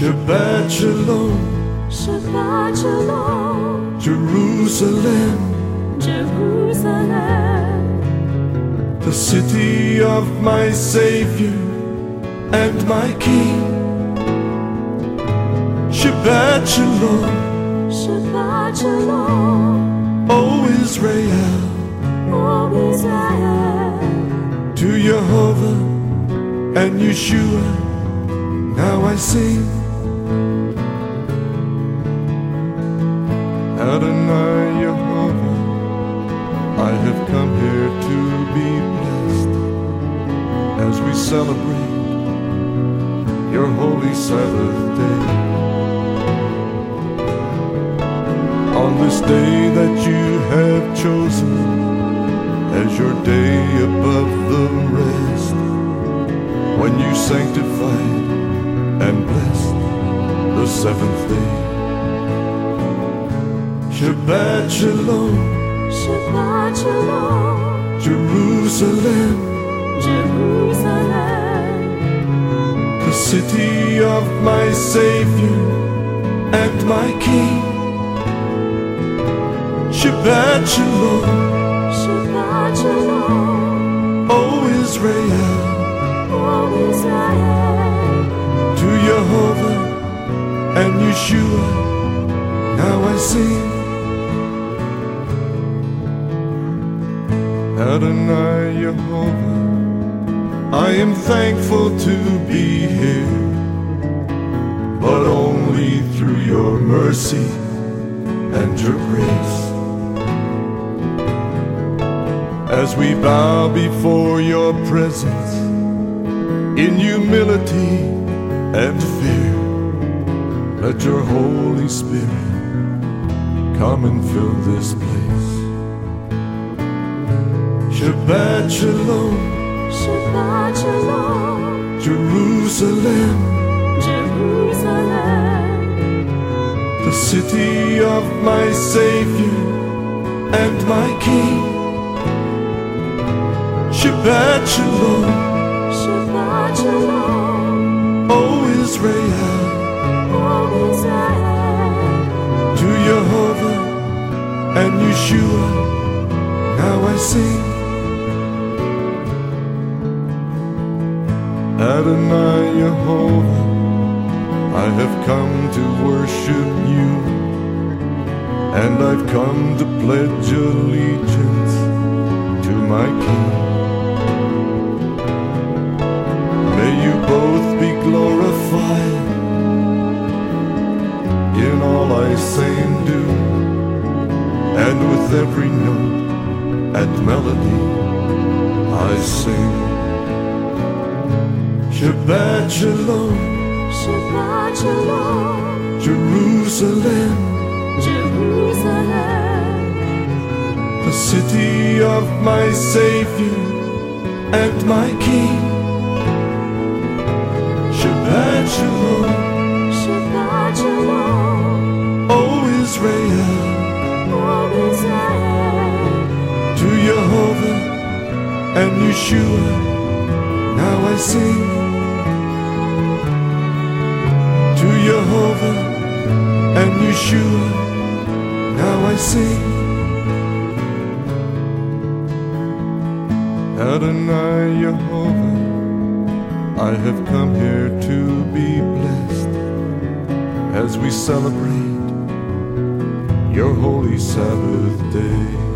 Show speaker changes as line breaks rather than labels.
Shabbat Shalom,
Shabbat Shalom,
Jerusalem,
Jerusalem,
the city of my Savior and my King. Shabbat Shalom,
Shabbat Shalom,
O Israel,
O Israel,
to Jehovah and Yeshua now I sing. Adonai Yehovah, I have come here to be blessed as we celebrate your holy Sabbath day. On this day that you have chosen as your day above the rest, when you sanctified and blessed the seventh day. Shabbat Shalom,
Shabbat Shalom,
Jerusalem,
Jerusalem,
the city of my Savior and my King. Shabbat Shalom,
Shabbat Shalom,
O Israel,
O Israel,
to Jehovah and Yeshua now I sing. Adonai Yehovah, I am thankful to be here, but only through your mercy and your grace. As we bow before your presence in humility and fear, let your Holy Spirit come and fill this place. Shabbat Shalom,
Shabbat Shalom,
Jerusalem,
Jerusalem,
the city of my Savior and my King. Shabbat Shalom,
Shabbat Shalom,
O Israel,
O Israel,
to Jehovah and Yeshua now I sing. Adonai Yehovah, I have come to worship you, and I've come to pledge allegiance to my King. May you both be glorified in all I say and do, and with every note and melody I sing. Shabbat Shalom,
Shabbat Shalom,
Jerusalem,
Jerusalem,
the city of my Savior and my King. Shabbat Shalom,
Shabbat Shalom,
O Israel,
O Israel,
to Jehovah and Yeshua now I sing. To Jehovah and Yeshua now I sing. Adonai Yehovah, I have come here to be blessed as we celebrate your holy Sabbath day.